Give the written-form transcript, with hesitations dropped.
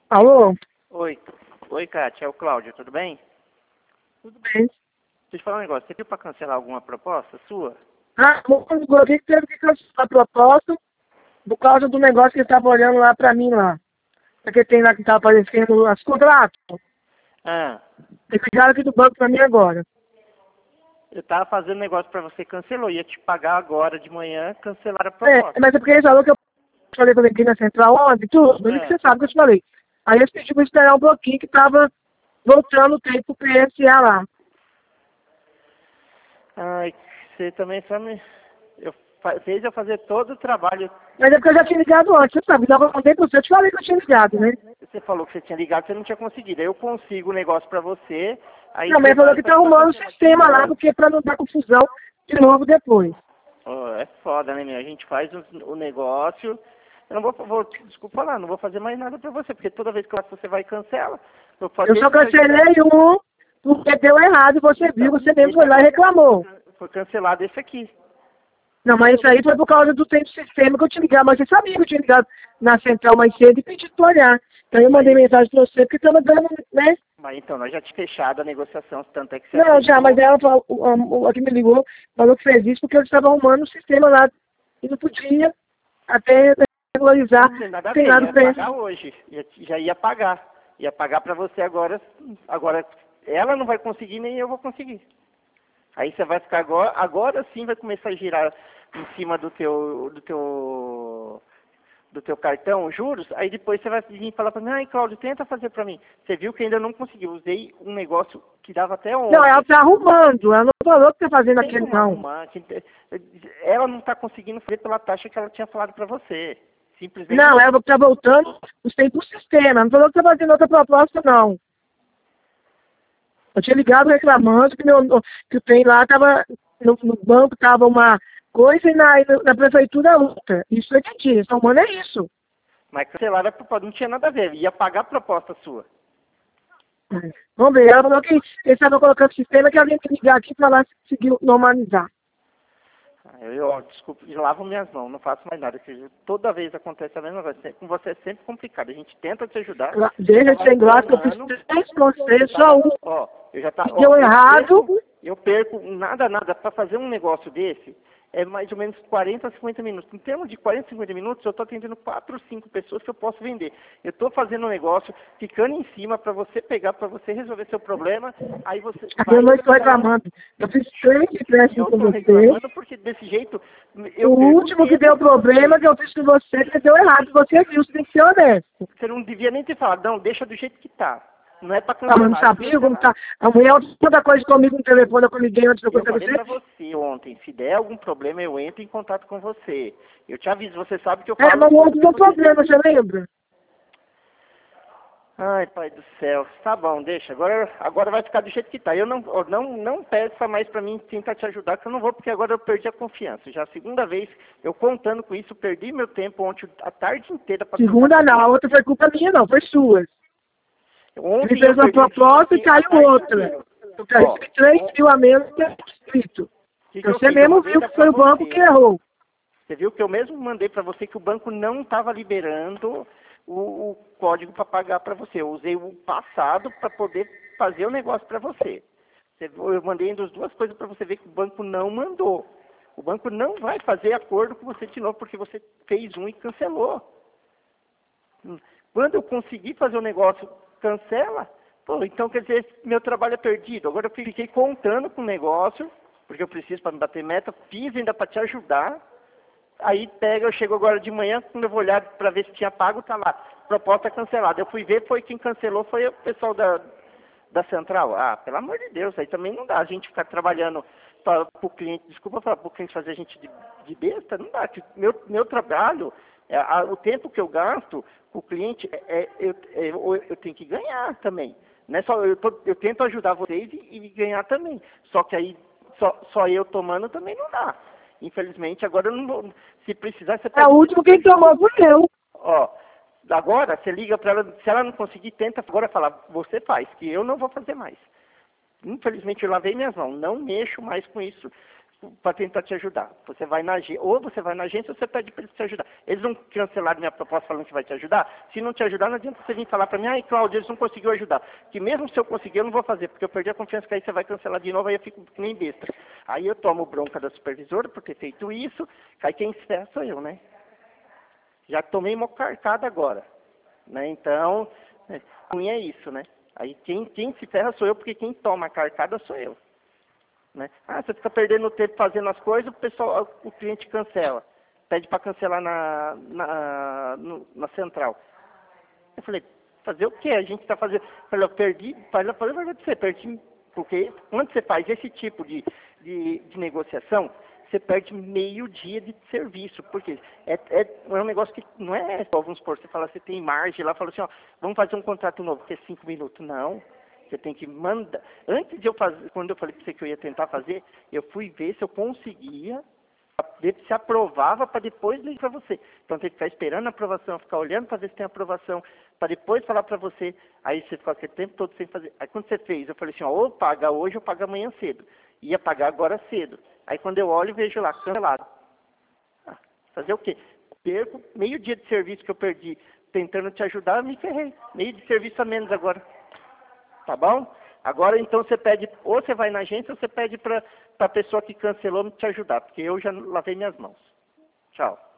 Alô? Oi, oi, Kátia, é o Cláudio, tudo bem? Tudo bem? Deixa eu te falar um negócio, você pediu para cancelar alguma proposta sua? Ah, o Guri teve que cancelar a proposta por causa do negócio que ele estava olhando lá pra mim lá. Porque tem lá que estava aparecendo as contratos. Ah, Eles ligaram aqui do banco pra mim agora. eu tava fazendo negócio para você, cancelou, ia te pagar agora de manhã, cancelaram a É, proposta. mas é porque eles falaram que eu falei pra ele aqui na central ontem, tudo, mas é que Ah, você sabe que eu te falei. Aí eles pediram pra esperar um pouquinho que tava voltando o tempo pro PSA lá. ai, você também só me... Fez eu fazer todo o trabalho. Mas é porque eu já tinha ligado antes, você sabe, então eu contei pra você, eu te falei que eu tinha ligado, né? Você falou que você tinha ligado, você não tinha conseguido. Aí eu consigo o negócio para você, aí Não, mas você ele falou vai e que tá pede para arrumando o cancelar de sistema lá, novo. porque pra não dar confusão de novo depois. Oh, é foda, né, meu? A gente faz o negócio. Eu não desculpa falar, não vou fazer mais nada pra você, porque toda vez que eu faço, você vai e cancela. Eu Eu paguei só pra te ajudar. cancelei um porque deu errado e você viu, Então, você mesmo esse foi lá e agora reclamou. foi cancelado esse aqui. Não, mas isso aí foi por causa do tempo sistema que eu te ligava, mas você sabia que eu tinha ligado na central mais cedo e pedi pra olhar. Então eu mandei Mas, mensagem pra você porque tava dando, né? mas então, nós já te fechado a negociação, tanto é que você Não, já, mas aceitou. ela falou, a que me ligou falou que fez isso porque eu estava arrumando o sistema lá e não podia até regularizar, Não tem nada a tem ver, nada ia pra pagar isso. hoje. Já ia pagar. Ia pagar pra você agora. Agora, ela não vai conseguir, nem eu vou conseguir. Aí você vai ficar agora sim vai começar a girar em cima do teu cartão, juros, aí depois você vai vir falar para mim, ai Cláudio, tenta fazer para mim. Você viu que ainda não conseguiu, usei um negócio que dava até Não, ela ontem. tá arrumando, ela não falou que tá fazendo Tem aquele como não. arrumar, ela não está conseguindo fazer pela taxa que ela tinha falado para você. Simplesmente Não, não. ela tá voltando os tempos do sistema, não falou que tá fazendo outra proposta não. Eu tinha ligado reclamando que, que o trem lá estava, no banco estava uma coisa e na prefeitura outra. Isso é mentira, essa humana é isso. Mas cancelaram a proposta, não tinha nada a ver, ia pagar a proposta sua. Vamos ver, ela falou que eles estavam colocando sistema que havia que ligar aqui para lá conseguir normalizar. Desculpa, eu lavo minhas mãos, não faço mais nada. Toda vez acontece a mesma coisa. Com você é sempre complicado. A gente tenta te ajudar. Você Desde já esse vai negócio que eu fiz reclamando. 3 com você, Tá, só um ó, que deu errado. eu perco nada para fazer um negócio desse. É mais ou menos 40 a 50 minutos. Em termos de 40 a 50 minutos, eu estou atendendo 4 ou 5 pessoas que eu posso vender. Eu estou fazendo um negócio, ficando em cima para você pegar, para você resolver seu problema. Aí você Eu vai não e estou cancela. reclamando. Eu fiz 3 empréstimos Eu com estou você. reclamando porque desse jeito O eu perco último que deu tempo com problema você. que eu fiz com você, que deu errado. Você viu, você tem que ser honesto. Você não devia nem ter falado, não, deixa do jeito que tá. Não é para Ah, mas não cancelar, sabia como cancelar. tá. A mulher toda coisa comigo no telefone, eu liguei antes de eu Eu contar falei você. para você ontem, se der algum problema eu entro em contato com você. Eu te aviso, você sabe que eu É, falo mas as o coisas outro para deu você. problema, você lembra? Ai, pai do céu. Tá bom, deixa. Agora vai ficar do jeito que tá. Eu não peça mais para mim tentar te ajudar, que eu não vou, porque agora eu perdi a confiança. Já a segunda vez, eu contando com isso, perdi meu tempo ontem, a tarde inteira para trocar Segunda não, a pneu. outra foi culpa minha não, foi sua. Ele Ontem eu fez uma perdi o dia proposta e inteiro, a caiu tarde outra. inteira. Eu Ó, recebi 3 mil a menos que é escrito. o que, que eu Você fiz? Eu mesmo mandei viu ainda que para foi o banco que você. errou. Você viu que eu mesmo mandei para você que o banco não estava liberando o código para pagar para você. Eu usei o passado para poder fazer o negócio para você. Eu mandei ainda as duas coisas para você ver que o banco não mandou. O banco não vai fazer acordo com você de novo porque você fez um e cancelou. Quando eu conseguir fazer o negócio, cancela. Pô, então quer dizer, meu trabalho é perdido. Agora eu fiquei contando com o negócio, porque eu preciso para me bater meta, fiz ainda para te ajudar. Aí eu chego agora de manhã, quando eu vou olhar para ver se tinha pago, tá lá, proposta cancelada. Eu fui ver, foi quem cancelou, foi o pessoal da central. Ah, pelo amor de Deus, aí também não dá a gente ficar trabalhando para o cliente, desculpa falar para o cliente fazer a gente de besta, não dá. Meu trabalho, o tempo que eu gasto com o cliente, eu tenho que ganhar também. Não é só, eu tento ajudar vocês e ganhar também. Só que aí, só eu tomando também não dá. Infelizmente, agora eu não vou. Se precisar, você É, o pode. último quem tomou fui eu. Ó, agora você liga para ela, se ela não conseguir, tenta agora falar, você faz, que eu não vou fazer mais. Infelizmente, eu lavei minhas mãos, não mexo mais com isso. para tentar te ajudar. Você vai na agência, ou você vai na agência ou você pede para eles te ajudar. Eles não cancelaram minha proposta falando que vai te ajudar? Se não te ajudar, não adianta você vir falar para mim, ai, Cláudio, eles não conseguiu ajudar. Que mesmo se eu conseguir, eu não vou fazer, porque eu perdi a confiança que aí você vai cancelar de novo, aí eu fico que nem besta. Aí eu tomo bronca da supervisora por ter feito isso, aí quem se ferra sou eu, né? Já tomei uma carcada agora, né? Então, ruim é isso, né? Aí quem se ferra sou eu, porque quem toma a carcada sou eu. Né? Ah, você fica perdendo tempo fazendo as coisas, o cliente cancela. Pede para cancelar na central. Eu falei, fazer o quê? A gente está fazendo. Eu falei, eu perdi, você perdi, porque quando você faz esse tipo de negociação, você perde meio dia de serviço, porque é um negócio que não é, vamos supor, você fala, você tem margem lá, fala assim, ó, vamos fazer um contrato novo, que é 5 minutos. Não. Você tem que mandar. Antes de eu fazer, quando eu falei para você que eu ia tentar fazer, eu fui ver se eu conseguia, ver se aprovava para depois ligar para você. Então tem que ficar esperando a aprovação, ficar olhando para ver se tem aprovação, para depois falar para você. Aí você ficou aquele tempo todo sem fazer. Aí quando você fez, eu falei assim, ó, ou paga hoje ou paga amanhã cedo. Ia pagar agora cedo. Aí quando eu olho, vejo lá, cancelado. Ah, fazer o quê? Perco meio dia de serviço que eu perdi tentando te ajudar, eu me ferrei. Meio de serviço a menos agora. Tá bom? Agora, então, você pede, ou você vai na agência, ou você pede para a pessoa que cancelou te ajudar, porque eu já lavei minhas mãos. Tchau.